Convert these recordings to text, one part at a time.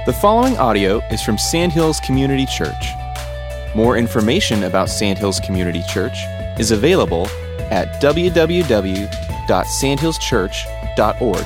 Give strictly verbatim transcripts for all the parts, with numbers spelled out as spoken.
The following audio is from Sandhills Community Church. More information about Sandhills Community Church is available at w w w dot sandhills church dot org.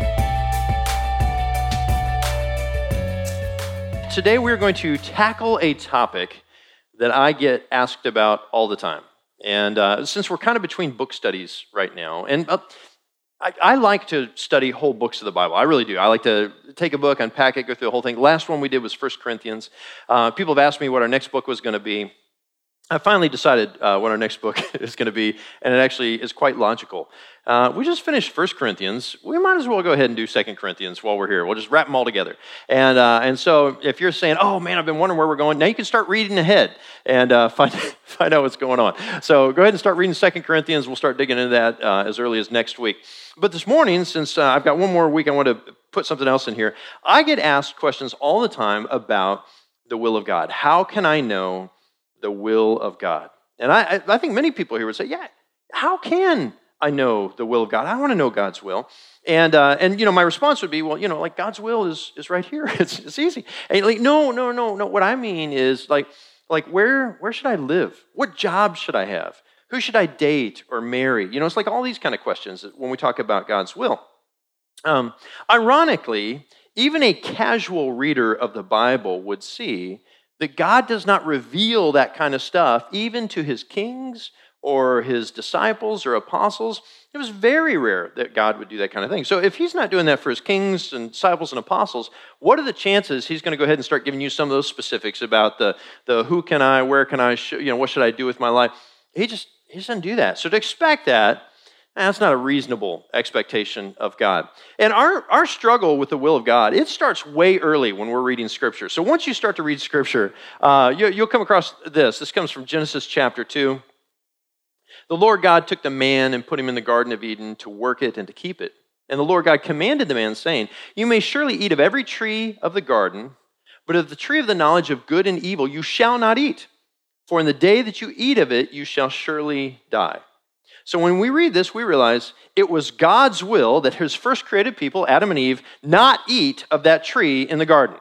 Today we're going to tackle a topic that I get asked about all the time. And uh, since we're kind of between book studies right now, and uh, I, I like to study whole books of the Bible. I really do. I like to take a book, unpack it, go through the whole thing. The last one we did was First Corinthians. Uh, people have asked me what our next book was going to be. I finally decided uh, what our next book is going to be, and it actually is quite logical. Uh, we just finished First Corinthians. We might as well go ahead and do Second Corinthians while we're here. We'll just wrap them all together. And uh, and so if you're saying, oh man, I've been wondering where we're going, now you can start reading ahead and uh, find, find out what's going on. So go ahead and start reading Second Corinthians. We'll start digging into that uh, as early as next week. But this morning, since uh, I've got one more week, I want to put something else in here. I get asked questions all the time about the will of God. How can I know the will of God? And I, I think many people here would say, yeah, how can I know the will of God? I want to know God's will. And, uh, and you know, my response would be, well, you know, like God's will is is right here. It's it's easy. And like, no, no, no, no. What I mean is like, like where where should I live? What job should I have? Who should I date or marry? You know, it's like all these kind of questions when we talk about God's will. Um, ironically, even a casual reader of the Bible would see that God does not reveal that kind of stuff even to his kings or his disciples or apostles. It was very rare that God would do that kind of thing. So if he's not doing that for his kings and disciples and apostles, what are the chances he's going to go ahead and start giving you some of those specifics about the, the who can I, where can I, sh- you know, what should I do with my life? He just, he doesn't do that. So to expect that, that's not a reasonable expectation of God. And our, our struggle with the will of God, it starts way early when we're reading Scripture. So once you start to read Scripture, uh, you, you'll come across this. This comes from Genesis chapter two. The Lord God took the man and put him in the Garden of Eden to work it and to keep it. And the Lord God commanded the man, saying, you may surely eat of every tree of the garden, but of the tree of the knowledge of good and evil you shall not eat. For in the day that you eat of it, you shall surely die. So when we read this, we realize it was God's will that his first created people, Adam and Eve, not eat of that tree in the garden.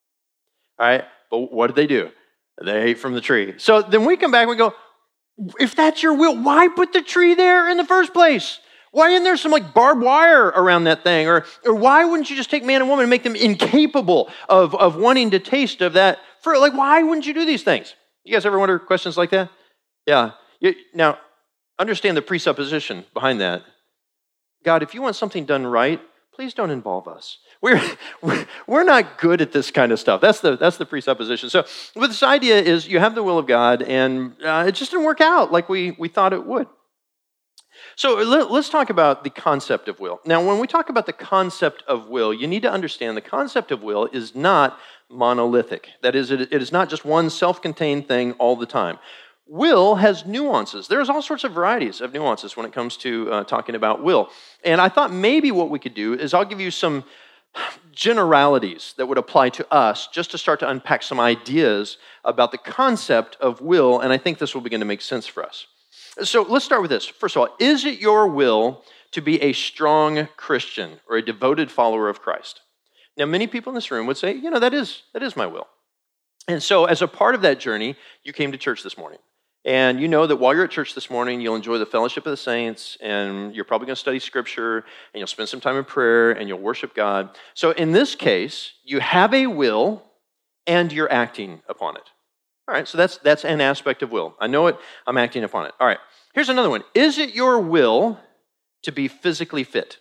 All right, but what did they do? They ate from the tree. So then we come back and we go, if that's your will, why put the tree there in the first place? Why isn't there some like barbed wire around that thing? Or, or why wouldn't you just take man and woman and make them incapable of, of wanting to taste of that fruit? Like, why wouldn't you do these things? You guys ever wonder questions like that? Yeah. You, now, understand the presupposition behind that. God, if you want something done right, please don't involve us. We're, we're not good at this kind of stuff. That's the that's the presupposition. So but this idea is you have the will of God, and uh, it just didn't work out like we, we thought it would. So let, let's talk about the concept of will. Now, when we talk about the concept of will, you need to understand the concept of will is not monolithic. That is, it, it is not just one self-contained thing all the time. Will has nuances. There's all sorts of varieties of nuances when it comes to uh, talking about will. And I thought maybe what we could do is I'll give you some generalities that would apply to us just to start to unpack some ideas about the concept of will, and I think this will begin to make sense for us. So let's start with this. First of all, is it your will to be a strong Christian or a devoted follower of Christ? Now, many people in this room would say, you know, that is that is my will. And so as a part of that journey, you came to church this morning. And you know that while you're at church this morning, you'll enjoy the fellowship of the saints, and you're probably going to study Scripture, and you'll spend some time in prayer, and you'll worship God. So in this case, you have a will, and you're acting upon it. All right, so that's that's an aspect of will. I know it, I'm acting upon it. All right, here's another one. Is it your will to be physically fit?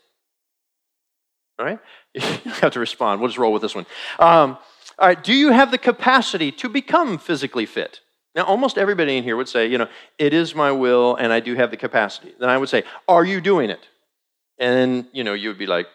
All right, you have to respond. We'll just roll with this one. Um, all right, do you have the capacity to become physically fit? Now, almost everybody in here would say, you know, it is my will and I do have the capacity. Then I would say, are you doing it? And then, you know, you would be like,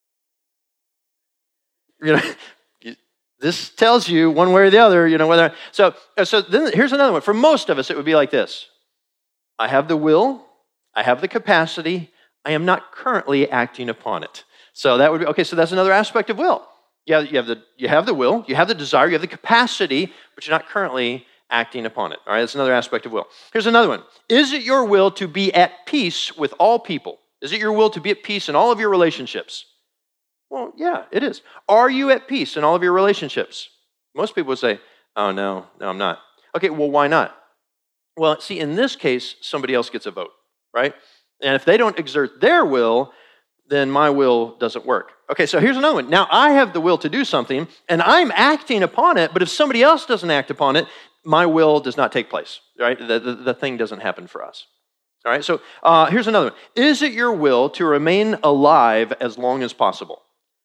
you know, this tells you one way or the other, you know, whether. So, so then here's another one. For most of us, it would be like this. I have the will, I have the capacity, I am not currently acting upon it. So that would be, okay, so that's another aspect of will. You have, you have the you have the will, you have the desire, you have the capacity, but you're not currently acting upon it. All right, that's another aspect of will. Here's another one. Is it your will to be at peace with all people? Is it your will to be at peace in all of your relationships? Well, yeah, it is. Are you at peace in all of your relationships? Most people would say, oh, no, no, I'm not. Okay, well, why not? Well, see, in this case, somebody else gets a vote, right? And if they don't exert their will, then my will doesn't work. Okay, so here's another one. Now, I have the will to do something, and I'm acting upon it, but if somebody else doesn't act upon it, my will does not take place, right? The, the, the thing doesn't happen for us. All right, so uh, here's another one. Is it your will to remain alive as long as possible?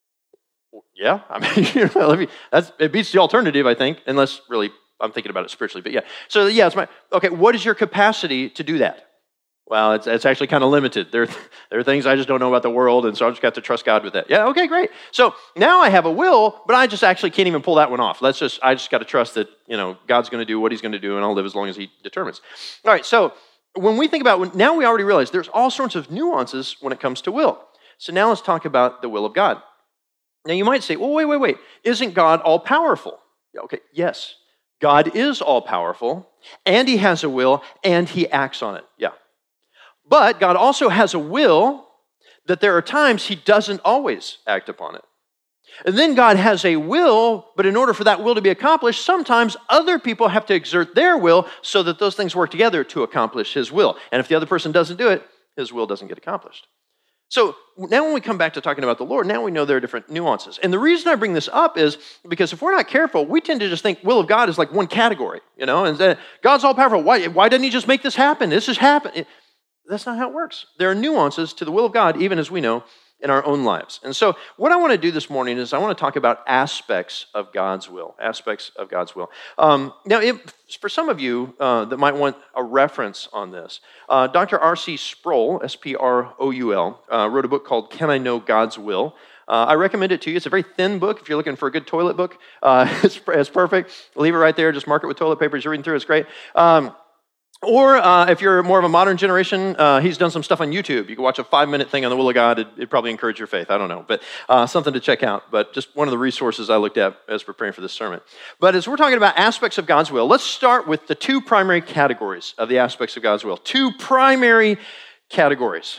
Yeah, I mean, you know, that's, it beats the alternative, I think, unless really I'm thinking about it spiritually. But yeah, so yeah, it's my, okay, what is your capacity to do that? Well, it's, it's actually kind of limited. There, there are things I just don't know about the world, and so I just got to trust God with that. Yeah, okay, great. So now I have a will, but I just actually can't even pull that one off. Let's just, I just got to trust that, you know, God's going to do what he's going to do, and I'll live as long as he determines. All right, so when we think about, now we already realize there's all sorts of nuances when it comes to will. So now let's talk about the will of God. Now you might say, well, wait, wait, wait. Isn't God all-powerful? Yeah, okay, yes. God is all-powerful, and he has a will, and he acts on it. Yeah. But God also has a will that there are times he doesn't always act upon it. And then God has a will, but in order for that will to be accomplished, sometimes other people have to exert their will so that those things work together to accomplish his will. And if the other person doesn't do it, his will doesn't get accomplished. So now when we come back to talking about the Lord, now we know there are different nuances. And the reason I bring this up is because if we're not careful, we tend to just think will of God is like one category, you know, and that God's all powerful. Why, why doesn't he just make this happen? This just happened. That's not how it works. There are nuances to the will of God, even as we know, in our own lives. And so what I want to do this morning is I want to talk about aspects of God's will, aspects of God's will. Um, now, if, for some of you uh, that might want a reference on this, uh, Doctor R C Sproul, S P R O U L, uh, wrote a book called Can I Know God's Will? Uh, I recommend it to you. It's a very thin book. If you're looking for a good toilet book, uh, it's, it's perfect. Leave it right there. Just mark it with toilet paper as you're reading through. It's great. Um, Or uh, if you're more of a modern generation, uh, he's done some stuff on YouTube. You can watch a five-minute thing on the will of God. It'd, it'd probably encourage your faith. I don't know, but uh, something to check out. But just one of the resources I looked at as preparing for this sermon. But as we're talking about aspects of God's will, let's start with the two primary categories of the aspects of God's will. Two primary categories.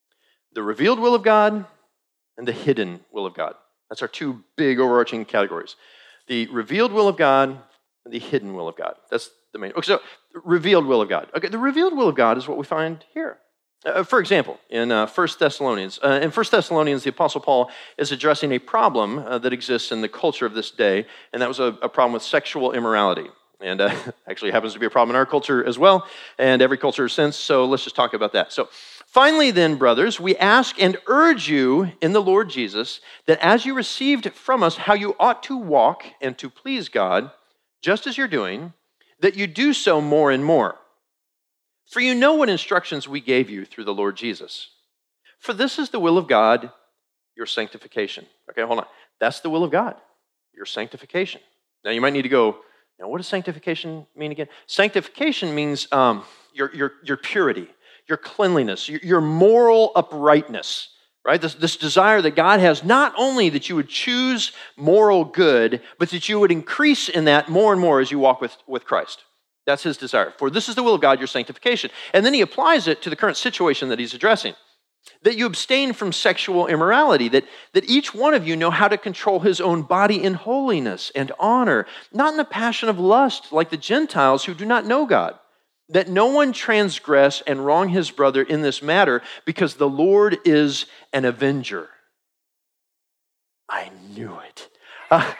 The revealed will of God and the hidden will of God. That's our two big overarching categories. The revealed will of God and the hidden will of God. That's the main. Okay, so revealed will of God. Okay, the revealed will of God is what we find here. Uh, for example, in uh, First Thessalonians, uh, in First Thessalonians, the Apostle Paul is addressing a problem uh, that exists in the culture of this day, and that was a, a problem with sexual immorality. And uh, actually happens to be a problem in our culture as well, and every culture since, so let's just talk about that. So, finally then, brothers, we ask and urge you in the Lord Jesus that as you received from us how you ought to walk and to please God, just as you're doing, that you do so more and more. For you know what instructions we gave you through the Lord Jesus. For this is the will of God, your sanctification. Okay, hold on. That's the will of God, your sanctification. Now you might need to go, now what does sanctification mean again? Sanctification means um, your, your, your purity, your cleanliness, your, your moral uprightness. Right? This, this desire that God has, not only that you would choose moral good, but that you would increase in that more and more as you walk with, with Christ. That's his desire. For this is the will of God, your sanctification. And then he applies it to the current situation that he's addressing. That you abstain from sexual immorality, that, that each one of you know how to control his own body in holiness and honor, not in the passion of lust like the Gentiles who do not know God. That no one transgress and wrong his brother in this matter, because the Lord is an avenger. I knew it. Uh,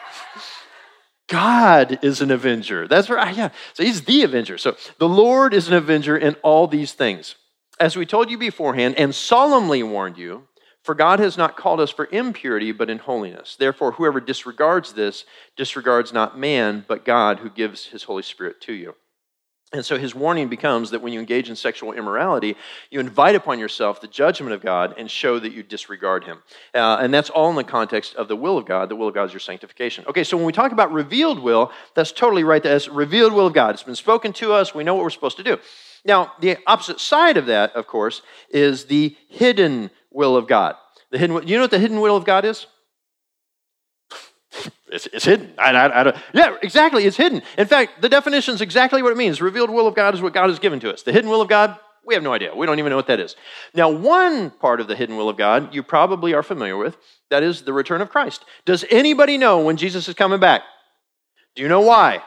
God is an avenger. That's right. Yeah. So he's the avenger. So the Lord is an avenger in all these things. As we told you beforehand and solemnly warned you, for God has not called us for impurity, but in holiness. Therefore, whoever disregards this, disregards not man, but God who gives his Holy Spirit to you. And so his warning becomes that when you engage in sexual immorality, you invite upon yourself the judgment of God and show that you disregard him. Uh, and that's all in the context of the will of God. The will of God is your sanctification. Okay, so when we talk about revealed will, that's totally right. That's revealed will of God. It's been spoken to us. We know what we're supposed to do. Now, the opposite side of that, of course, is the hidden will of God. The hidden. You know what the hidden will of God is? It's, it's hidden. I, I, I don't, yeah, exactly. It's hidden. In fact, the definition is exactly what it means. Revealed will of God is what God has given to us. The hidden will of God, We have no idea. We don't even know what that is. Now, one part of the hidden will of God you probably are familiar with. That is the return of Christ. Does anybody know when Jesus is coming back? Do you know why?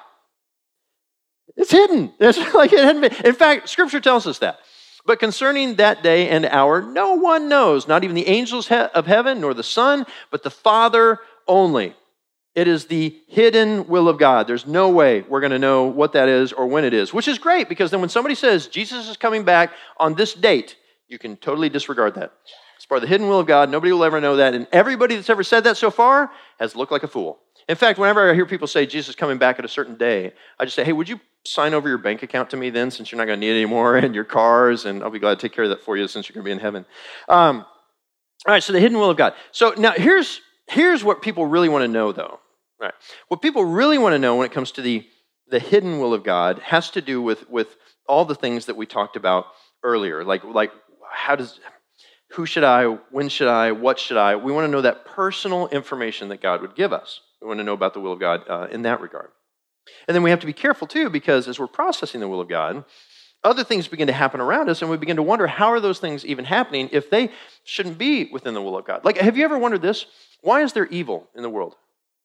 It's hidden. It's like it hadn't been. In fact, Scripture tells us that. But concerning that day and hour, no one knows, not even the angels of heaven, nor the Son, but the Father only. It is the hidden will of God. There's no way we're going to know what that is or when it is, which is great, because then when somebody says Jesus is coming back on this date, you can totally disregard that. It's part of the hidden will of God. Nobody will ever know that. And everybody that's ever said that so far has looked like a fool. In fact, whenever I hear people say Jesus is coming back at a certain day, I just say, hey, would you sign over your bank account to me then, since you're not going to need it anymore, and your cars, and I'll be glad to take care of that for you since you're going to be in heaven. Um, all right, so the hidden will of God. So now here's, here's what people really want to know, though. All right. What people really want to know when it comes to the, the hidden will of God has to do with, with all the things that we talked about earlier, like, like how does... Who should I, when should I, what should I? We want to know that personal information that God would give us. We want to know about the will of God uh, in that regard. And then we have to be careful too, because as we're processing the will of God, other things begin to happen around us, and we begin to wonder, how are those things even happening if they shouldn't be within the will of God? Like, have you ever wondered this? Why is there evil in the world?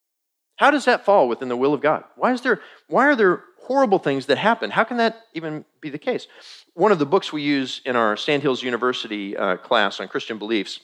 How does that fall within the will of God? Why is there, why are there horrible things that happen? How can that even be the case? One of the books we use in our Sandhills University uh, class on Christian beliefs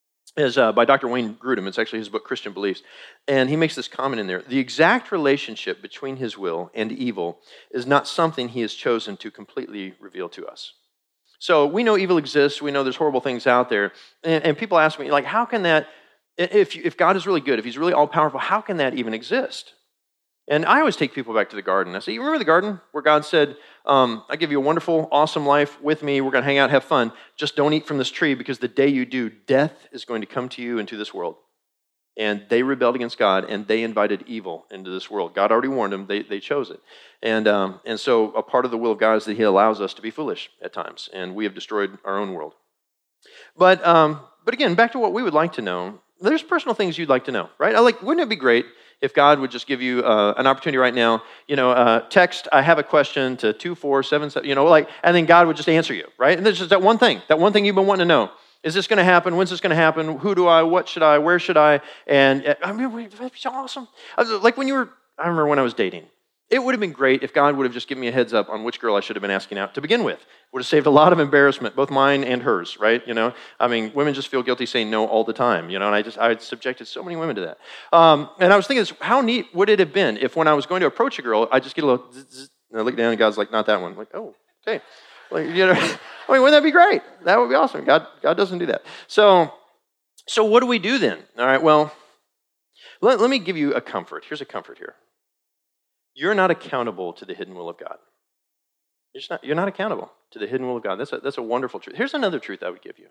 is uh, by Doctor Wayne Grudem. It's actually his book, Christian Beliefs. And he makes this comment in there. The exact relationship between his will and evil is not something he has chosen to completely reveal to us. So we know evil exists. We know there's horrible things out there. And, and people ask me, like, how can that, if, if God is really good, if he's really all-powerful, how can that even exist? And I always take people back to the garden. I say, you remember the garden where God said, um, I give you a wonderful, awesome life with me. We're going to hang out, have fun. Just don't eat from this tree, because the day you do, death is going to come to you into this world. And they rebelled against God, and they invited evil into this world. God already warned them. They, they chose it. And, um, and so a part of the will of God is that he allows us to be foolish at times. And we have destroyed our own world. But, um, but again, back to what we would like to know. There's personal things you'd like to know, right? I like, wouldn't it be great if God would just give you uh, an opportunity right now, you know, uh, text, I have a question to two four seven seven, you know, like, and then God would just answer you, right? And there's just that one thing, that one thing you've been wanting to know. Is this going to happen? When's this going to happen? Who do I, what should I, where should I? And uh, I mean, that'd be so awesome. I was, like when you were, I remember when I was dating, it would have been great if God would have just given me a heads up on which girl I should have been asking out to begin with. Would have saved a lot of embarrassment, both mine and hers, right? You know, I mean, women just feel guilty saying no all the time, you know, and I just, I subjected so many women to that. Um, and I was thinking this, how neat would it have been if when I was going to approach a girl, I just get a little, zzz, zzz, and I look down and God's like, not that one. I'm like, oh, okay. Like, you know, I mean, wouldn't that be great? That would be awesome. God, God doesn't do that. So, so what do we do then? All right, well, let, let me give you a comfort. Here's a comfort here. You're not accountable to the hidden will of God. You're, just not, you're not accountable to the hidden will of God. That's a, that's a wonderful truth. Here's another truth I would give you.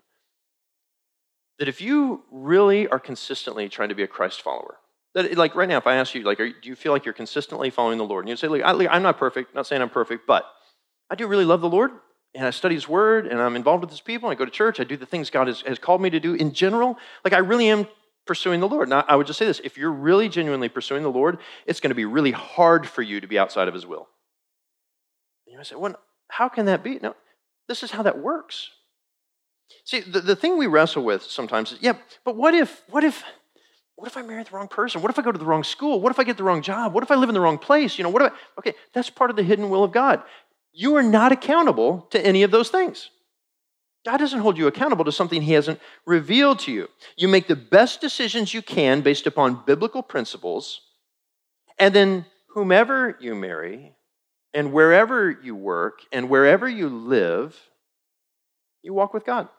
That if you really are consistently trying to be a Christ follower, that like right now, if I ask you, like, are, do you feel like you're consistently following the Lord? And you say, like, I, like, I'm not perfect, not saying I'm perfect, but I do really love the Lord, and I study his word, and I'm involved with his people, and I go to church, I do the things God has, has called me to do in general. Like, I really am pursuing the Lord. Now, I would just say this, if you're really genuinely pursuing the Lord, it's going to be really hard for you to be outside of his will. And you might say, well, how can that be? No, this is how that works. See, the, the thing we wrestle with sometimes is, yeah, but what if, what if, what if I marry the wrong person? What if I go to the wrong school? What if I get the wrong job? What if I live in the wrong place? You know, what if I, okay, that's part of the hidden will of God. You are not accountable to any of those things. God doesn't hold you accountable to something he hasn't revealed to you. You make the best decisions you can based upon biblical principles, and then whomever you marry, and wherever you work, and wherever you live, you walk with God.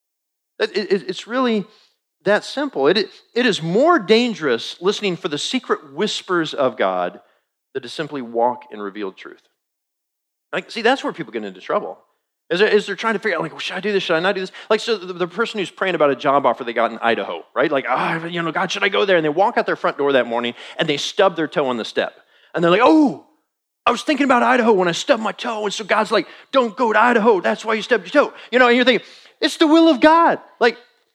It's really that simple. It is more dangerous listening for the secret whispers of God than to simply walk in revealed truth. Like, see, that's where people get into trouble. Is they're, is they're trying to figure out, like, well, should I do this? Should I not do this? Like, so the, the person who's praying about a job offer they got in Idaho, right? Like, ah, oh, you know, God, should I go there? And they walk out their front door that morning, and they stub their toe on the step. And they're like, oh, I was thinking about Idaho when I stubbed my toe. And so God's like, don't go to Idaho. That's why you stubbed your toe. You know, and you're thinking, it's the will of God. Like,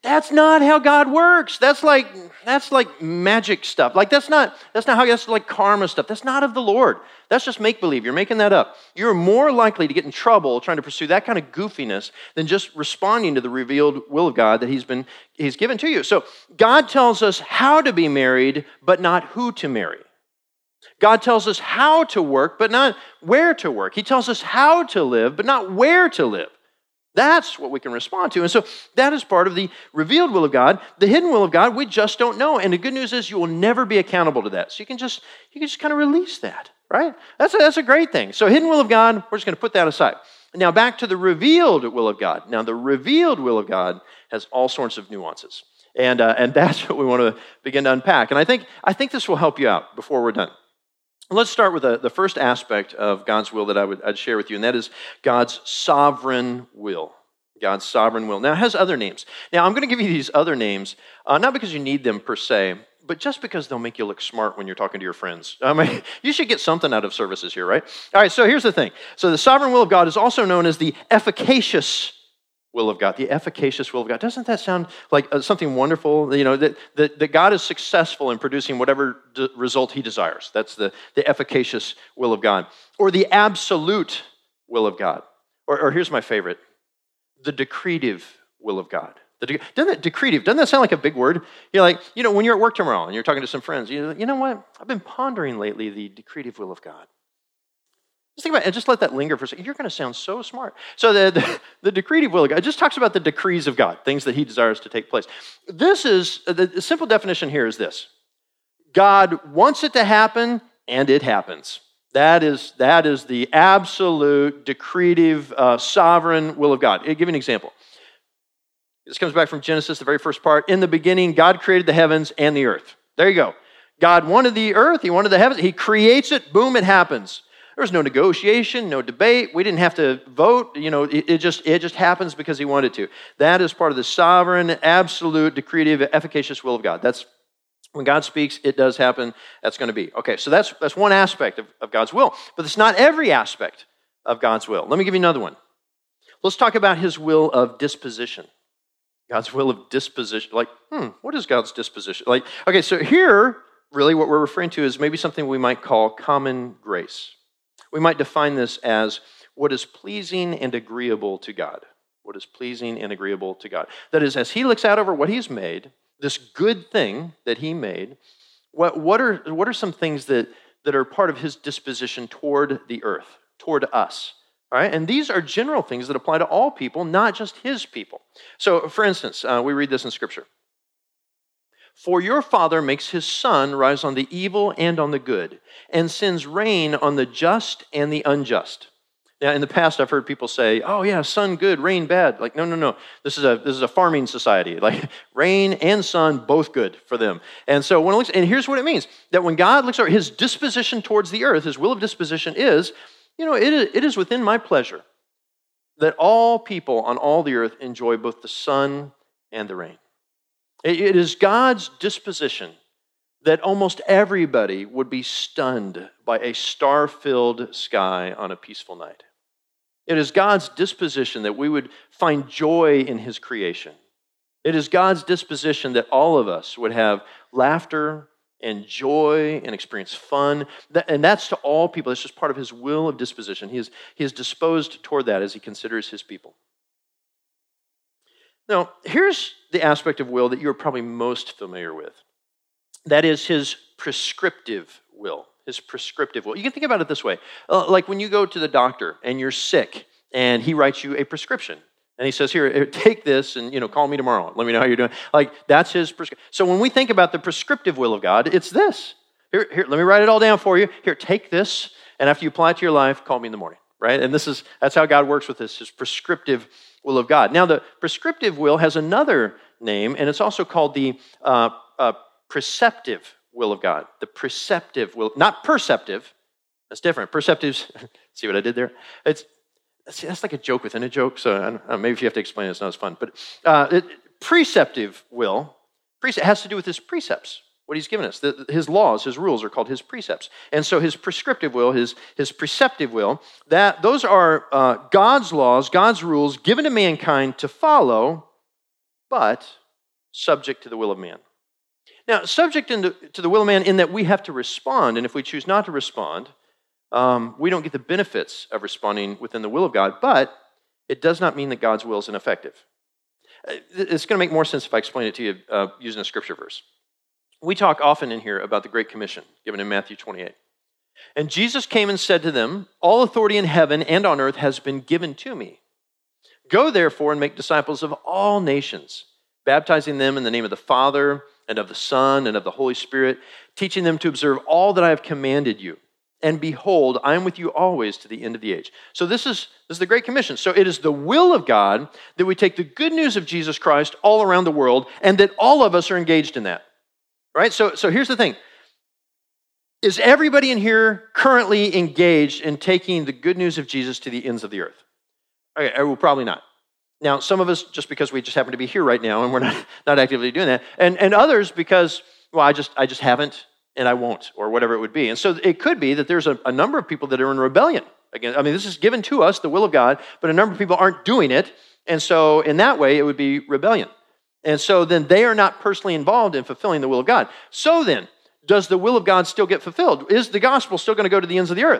That's not how God works. That's like that's like magic stuff. Like that's not that's not how that's like karma stuff. That's not of the Lord. That's just make believe. You're making that up. You're more likely to get in trouble trying to pursue that kind of goofiness than just responding to the revealed will of God that He's been He's given to you. So God tells us how to be married, but not who to marry. God tells us how to work, but not where to work. He tells us how to live, but not where to live. That's what we can respond to. And so that is part of the revealed will of God. The hidden will of God, we just don't know. And the good news is you will never be accountable to that. So you can just you can just kind of release that, right? That's a, that's a great thing. So hidden will of God, we're just going to put that aside. Now back to the revealed will of God. Now the revealed will of God has all sorts of nuances. And uh, and that's what we want to begin to unpack. And I think I think this will help you out before we're done. Let's start with the, the first aspect of God's will that I would I'd share with you, and that is God's sovereign will. God's sovereign will. Now, it has other names. Now, I'm going to give you these other names, uh, not because you need them per se, but just because they'll make you look smart when you're talking to your friends. I mean, you should get something out of services here, right? All right, so here's the thing. So the sovereign will of God is also known as the efficacious will of God, the efficacious will of God. Doesn't that sound like uh, something wonderful? You know, that, that, that God is successful in producing whatever d- result He desires. That's the, the efficacious will of God. Or the absolute will of God. Or, or here's my favorite, the decretive will of God. The de- doesn't that decretive, doesn't that sound like a big word? You're like, you know, when you're at work tomorrow and you're talking to some friends, you know, you know what? I've been pondering lately the decretive will of God. Just think about it and just let that linger for a second. You're going to sound so smart. So the, the, the decretive will of God, it just talks about the decrees of God, things that He desires to take place. This is, the, the simple definition here is this. God wants it to happen, and it happens. That is, that is the absolute decretive, uh, sovereign will of God. I'll give you an example. This comes back from Genesis, the very first part. In the beginning, God created the heavens and the earth. There you go. God wanted the earth. He wanted the heavens. He creates it. Boom, it happens. There was no negotiation, no debate. We didn't have to vote. You know, it, it just it just happens because He wanted to. That is part of the sovereign, absolute, decretive, efficacious will of God. That's when God speaks, it does happen. That's going to be. Okay, so that's that's one aspect of, of God's will. But it's not every aspect of God's will. Let me give you another one. Let's talk about His will of disposition. God's will of disposition. Like, hmm, what is God's disposition? Like, okay, so here, really what we're referring to is maybe something we might call common grace. We might define this as what is pleasing and agreeable to God. What is pleasing and agreeable to God. That is, as He looks out over what He's made, this good thing that He made, what, what, are, what are some things that, that are part of His disposition toward the earth, toward us? All right? And these are general things that apply to all people, not just His people. So, for instance, uh, we read this in Scripture. For your Father makes His sun rise on the evil and on the good, and sends rain on the just and the unjust. Now, in the past, I've heard people say, "Oh yeah, sun good, rain bad." Like, no, no, no. This is a this is a farming society. Like, rain and sun both good for them. And so when it looks, and here's what it means: that when God looks over His disposition towards the earth, His will of disposition is, you know, it is, it is within my pleasure that all people on all the earth enjoy both the sun and the rain. It is God's disposition that almost everybody would be stunned by a star-filled sky on a peaceful night. It is God's disposition that we would find joy in His creation. It is God's disposition that all of us would have laughter and joy and experience fun. And that's to all people. It's just part of His will of disposition. He is, he is disposed toward that as He considers His people. Now, here's the aspect of will that you're probably most familiar with. That is His prescriptive will. His prescriptive will. You can think about it this way. Uh, like when you go to the doctor and you're sick and he writes you a prescription. And he says, here, take this and, you know, call me tomorrow. Let me know how you're doing. Like, that's His prescription. So when we think about the prescriptive will of God, it's this. Here, here, let me write it all down for you. Here, take this. And after you apply it to your life, call me in the morning. Right? And this is, that's how God works with this, His prescriptive will of God. Now, the prescriptive will has another name, and it's also called the uh, uh, preceptive will of God. The preceptive will, not perceptive. That's different. Perceptives, see what I did there? It's see, that's like a joke within a joke, so I don't know, maybe if you have to explain it, it's not as fun. But uh, it, preceptive will, precept, has to do with His precepts, what He's given us. The, his laws, His rules are called His precepts. And so His prescriptive will, His, his preceptive will, that those are uh, God's laws, God's rules given to mankind to follow, but subject to the will of man. Now, subject in the, to the will of man in that we have to respond, and if we choose not to respond, um, we don't get the benefits of responding within the will of God, but it does not mean that God's will is ineffective. It's going to make more sense if I explain it to you uh, using a scripture verse. We talk often in here about the Great Commission given in Matthew twenty-eight. And Jesus came and said to them, all authority in heaven and on earth has been given to me. Go therefore and make disciples of all nations, baptizing them in the name of the Father and of the Son and of the Holy Spirit, teaching them to observe all that I have commanded you. And behold, I am with you always to the end of the age. So this is, this is the Great Commission. So it is the will of God that we take the good news of Jesus Christ all around the world and that all of us are engaged in that. Right? So, so here's the thing. Is everybody in here currently engaged in taking the good news of Jesus to the ends of the earth? Okay, well, probably not. Now, some of us, just because we just happen to be here right now and we're not, not actively doing that, and, and others because, well, I just I just haven't and I won't, or whatever it would be. And so it could be that there's a, a number of people that are in rebellion. Again, I mean, this is given to us, the will of God, but a number of people aren't doing it, and so in that way, it would be rebellion. And so then they are not personally involved in fulfilling the will of God. So then, does the will of God still get fulfilled? Is the gospel still going to go to the ends of the earth?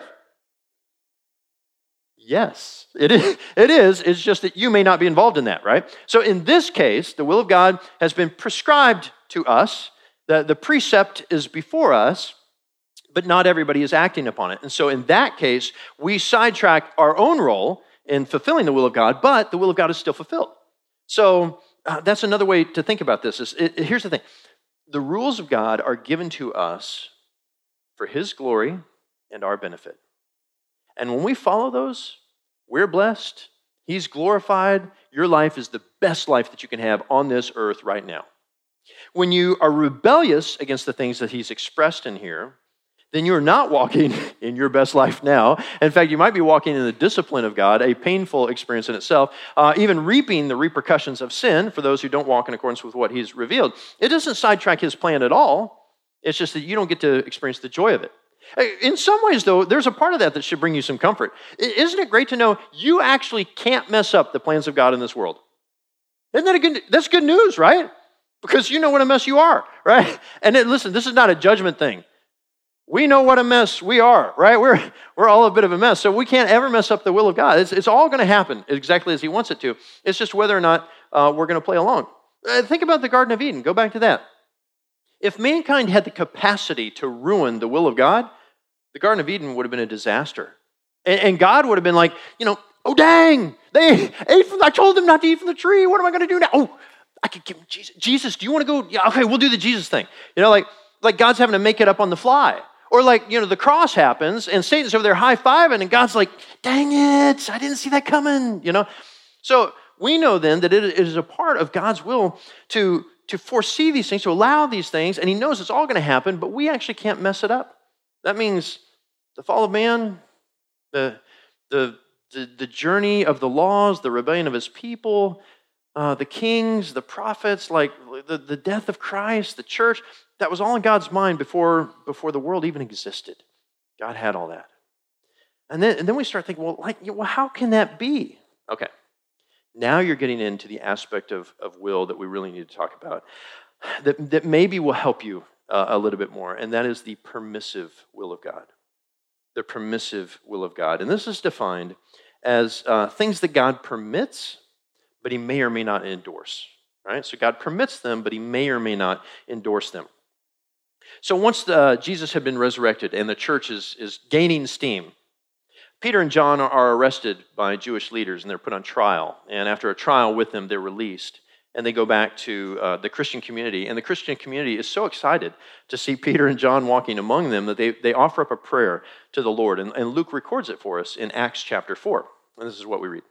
Yes, it is. It is. It's just that you may not be involved in that, right? So in this case, the will of God has been prescribed to us. The, the precept is before us, but not everybody is acting upon it. And so in that case, we sidetrack our own role in fulfilling the will of God, but the will of God is still fulfilled. So uh, that's another way to think about this. Is it, here's the thing. The rules of God are given to us for His glory and our benefit. And when we follow those, we're blessed. He's glorified. Your life is the best life that you can have on this earth right now. When you are rebellious against the things that He's expressed in here, then you're not walking in your best life now. In fact, you might be walking in the discipline of God, a painful experience in itself, uh, even reaping the repercussions of sin for those who don't walk in accordance with what He's revealed. It doesn't sidetrack His plan at all. It's just that you don't get to experience the joy of it. In some ways, though, there's a part of that that should bring you some comfort. Isn't it great to know you actually can't mess up the plans of God in this world? Isn't that a good, that's good news, right? Because you know what a mess you are, right? And then, listen, this is not a judgment thing. We know what a mess we are, right? We're we're all a bit of a mess, so we can't ever mess up the will of God. It's, it's all going to happen exactly as He wants it to. It's just whether or not uh, we're going to play along. Uh, think about the Garden of Eden. Go back to that. If mankind had the capacity to ruin the will of God, the Garden of Eden would have been a disaster. And, and God would have been like, you know, oh dang, they ate from, I told them not to eat from the tree. What am I going to do now? Oh, I could give Jesus. Jesus, do you want to go? Yeah, okay, we'll do the Jesus thing. You know, like, like God's having to make it up on the fly. Or like, you know, the cross happens and Satan's over there high-fiving and God's like, dang it, I didn't see that coming, you know. So we know then that it is a part of God's will to, to foresee these things, to allow these things, and He knows it's all going to happen, but we actually can't mess it up. That means the fall of man, the, the, the, the journey of the laws, the rebellion of His people, uh, the kings, the prophets, like the, the death of Christ, the church, that was all in God's mind before, before the world even existed. God had all that. And then, and then we start thinking, well, like, well, how can that be? Okay, now you're getting into the aspect of, of will that we really need to talk about that, that maybe will help you uh, a little bit more, and that is the permissive will of God. The permissive will of God. And this is defined as uh, things that God permits, but He may or may not endorse. Right? So God permits them, but He may or may not endorse them. So once the, Jesus had been resurrected and the church is, is gaining steam, Peter and John are arrested by Jewish leaders and they're put on trial. And after a trial with them, they're released. And they go back to uh, the Christian community. And the Christian community is so excited to see Peter and John walking among them that they, they offer up a prayer to the Lord. And, and Luke records it for us in Acts chapter four. And this is what we read.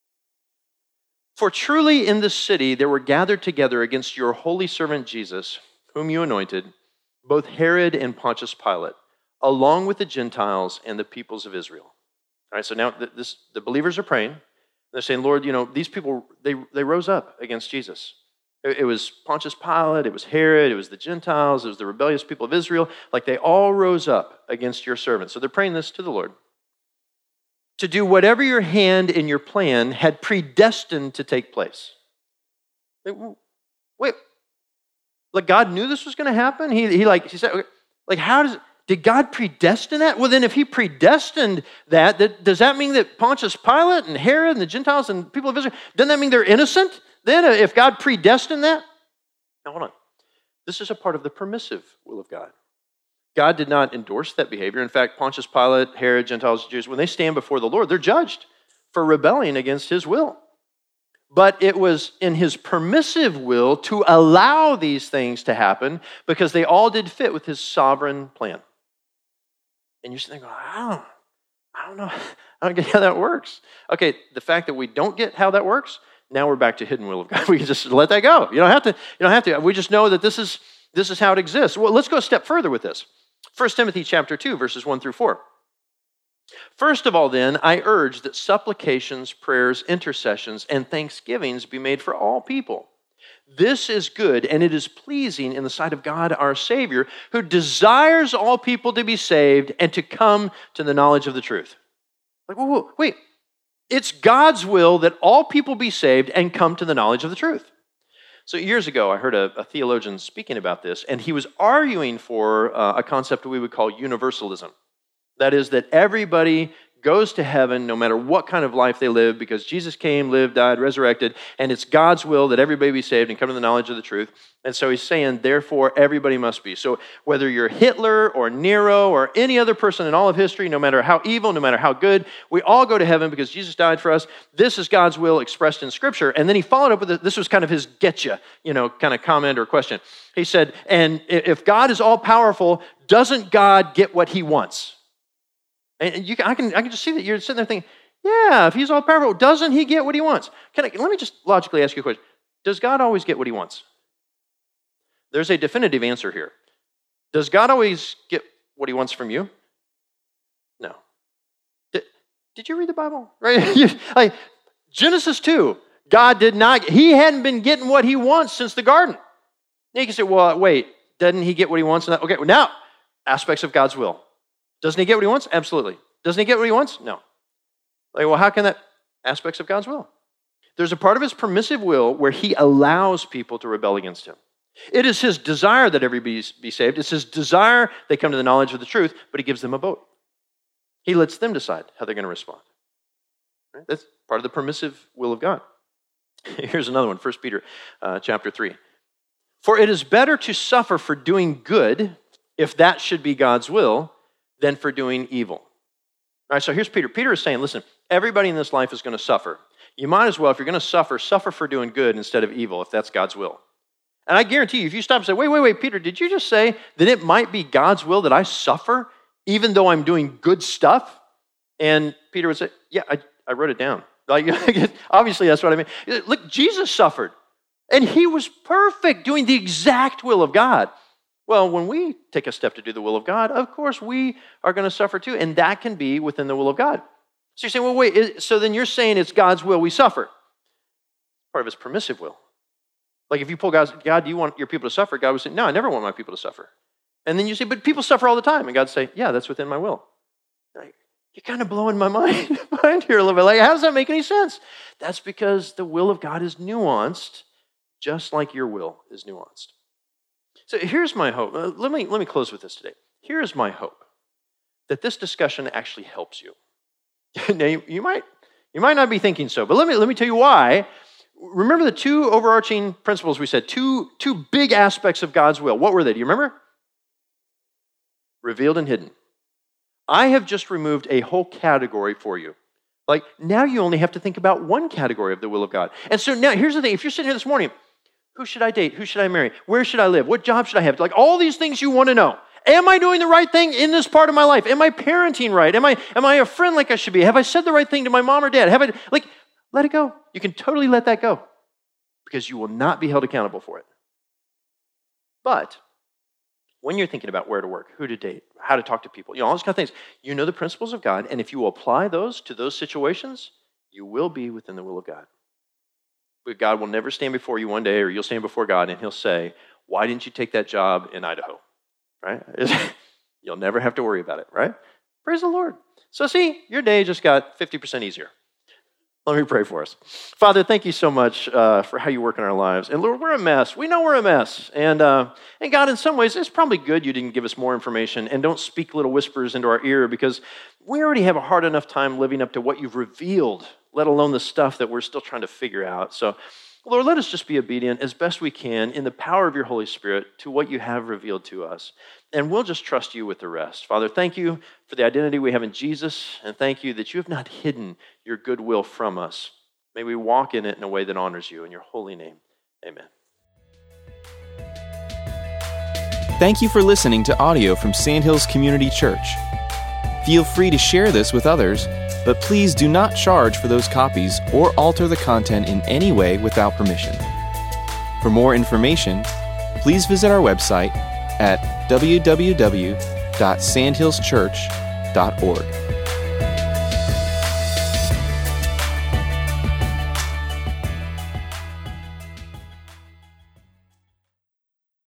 For truly in this city there were gathered together against your holy servant Jesus, whom you anointed, both Herod and Pontius Pilate, along with the Gentiles and the peoples of Israel. All right, so now this, the believers are praying. They're saying, Lord, you know, these people, they, they rose up against Jesus. It, it was Pontius Pilate, it was Herod, it was the Gentiles, it was the rebellious people of Israel. Like they all rose up against your servant. So they're praying this to the Lord. To do whatever your hand and your plan had predestined to take place. Wait, Like God knew this was going to happen? He, he like, he said, like how does, did God predestine that? Well, then if he predestined that, that, does that mean that Pontius Pilate and Herod and the Gentiles and people of Israel, doesn't that mean they're innocent then if God predestined that? Now, hold on. This is a part of the permissive will of God. God did not endorse that behavior. In fact, Pontius Pilate, Herod, Gentiles, Jews, when they stand before the Lord, they're judged for rebelling against his will. But it was in his permissive will to allow these things to happen because they all did fit with his sovereign plan. And you're sitting there going, I don't, I don't know. I don't get how that works. Okay, the fact that we don't get how that works, now we're back to hidden will of God. We can just let that go. You don't have to, you don't have to. We just know that this is this is how it exists. Well, let's go a step further with this. First Timothy chapter two, verses one through four. First of all, then, I urge that supplications, prayers, intercessions, and thanksgivings be made for all people. This is good, and it is pleasing in the sight of God our Savior, who desires all people to be saved and to come to the knowledge of the truth. Like, whoa, whoa, wait. It's God's will that all people be saved and come to the knowledge of the truth. So years ago, I heard a, a theologian speaking about this, and he was arguing for uh, a concept we would call universalism. That is, that everybody goes to heaven no matter what kind of life they live because Jesus came, lived, died, resurrected, and it's God's will that everybody be saved and come to the knowledge of the truth. And so he's saying, therefore, everybody must be. So whether you're Hitler or Nero or any other person in all of history, no matter how evil, no matter how good, we all go to heaven because Jesus died for us. This is God's will expressed in Scripture. And then he followed up with this. This was kind of his getcha, you know, kind of comment or question. He said, and if God is all-powerful, doesn't God get what he wants? And you, I can, I can just see that you're sitting there thinking, yeah, if he's all powerful, doesn't he get what he wants? Can I, let me just logically ask you a question. Does God always get what he wants? There's a definitive answer here. Does God always get what he wants from you? No. Did, did you read the Bible? Right? You, like Genesis two, God did not, he hadn't been getting what he wants since the garden. Now you can say, well, wait, doesn't he get what he wants? Okay, well, now, aspects of God's will. Doesn't he get what he wants? Absolutely. Doesn't he get what he wants? No. Like, well, how can that? Aspects of God's will. There's a part of his permissive will where he allows people to rebel against him. It is his desire that everybody be saved. It's his desire they come to the knowledge of the truth, but he gives them a vote. He lets them decide how they're going to respond. Right? That's part of the permissive will of God. Here's another one, First Peter uh, chapter three. For it is better to suffer for doing good, if that should be God's will, than for doing evil. All right, so here's Peter. Peter is saying, listen, everybody in this life is going to suffer. You might as well, if you're going to suffer, suffer for doing good instead of evil, if that's God's will. And I guarantee you, if you stop and say, wait, wait, wait, Peter, did you just say that it might be God's will that I suffer even though I'm doing good stuff? And Peter would say, yeah, I, I wrote it down. Like, obviously, that's what I mean. Look, Jesus suffered, and he was perfect, doing the exact will of God. Well, when we take a step to do the will of God, of course we are going to suffer too, and that can be within the will of God. So you're saying, well, wait, so then you're saying it's God's will we suffer. Part of his permissive will. Like if you pull God's, God, do you want your people to suffer? God would say, no, I never want my people to suffer. And then you say, but people suffer all the time. And God would say, yeah, that's within my will. Like, you're kind of blowing my mind, mind here a little bit. Like, how does that make any sense? That's because the will of God is nuanced, just like your will is nuanced. So here's my hope. Uh, let me, let me close with this today. Here's my hope, that this discussion actually helps you. Now, you, you, might, you might not be thinking so, but let me, let me tell you why. Remember the two overarching principles we said, two, two big aspects of God's will. What were they? Do you remember? Revealed and hidden. I have just removed a whole category for you. Like, now you only have to think about one category of the will of God. And so now, here's the thing. If you're sitting here this morning, who should I date? Who should I marry? Where should I live? What job should I have? Like all these things you want to know. Am I doing the right thing in this part of my life? Am I parenting right? Am I, am I a friend like I should be? Have I said the right thing to my mom or dad? Have I, like, let it go. You can totally let that go because you will not be held accountable for it. But when you're thinking about where to work, who to date, how to talk to people, you know, all those kind of things, you know the principles of God, and if you apply those to those situations, you will be within the will of God. But God will never stand before you one day, or you'll stand before God, and he'll say, why didn't you take that job in Idaho? Right? You'll never have to worry about it, right? Praise the Lord. So see, your day just got fifty percent easier. Let me pray for us. Father, thank you so much uh, for how you work in our lives. And Lord, we're a mess. We know we're a mess. And, uh, and God, in some ways, it's probably good you didn't give us more information and don't speak little whispers into our ear because we already have a hard enough time living up to what you've revealed, let alone the stuff that we're still trying to figure out. So, Lord, let us just be obedient as best we can in the power of your Holy Spirit to what you have revealed to us. And we'll just trust you with the rest. Father, thank you for the identity we have in Jesus, and thank you that you have not hidden your goodwill from us. May we walk in it in a way that honors you. In your holy name, amen. Thank you for listening to audio from Sandhills Community Church. Feel free to share this with others, but please do not charge for those copies or alter the content in any way without permission. For more information, please visit our website at w w w dot sandhills church dot org.